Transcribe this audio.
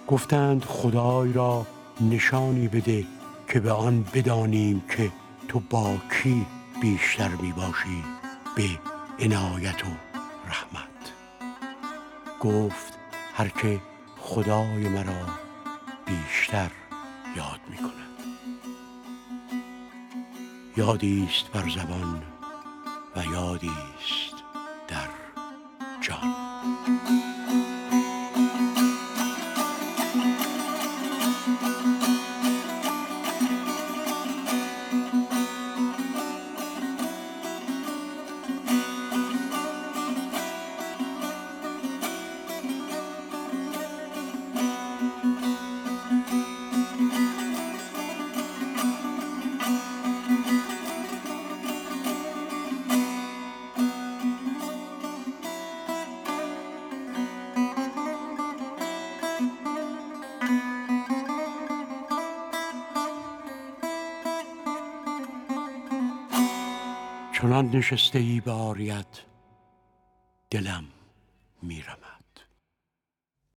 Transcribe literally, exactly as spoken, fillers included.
گفتند خدای را نشانی بده که به آن بدانیم که تو با کی بیشتر می باشی به عنایت و رحمت. گفت هر که خدای مرا بیشتر یاد می کند. یادیست بر زبان و یادیست در جان. چنان نشسته ای به عاریت دلم میرمد.